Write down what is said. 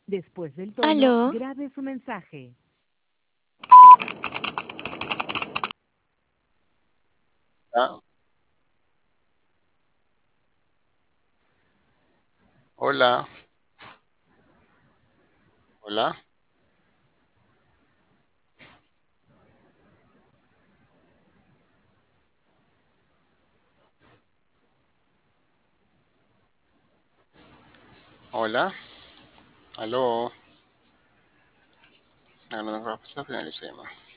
Después del tono, Aló, grabe su mensaje. Ah, hola, hola, hola, aló. No, no, no, finalizemos.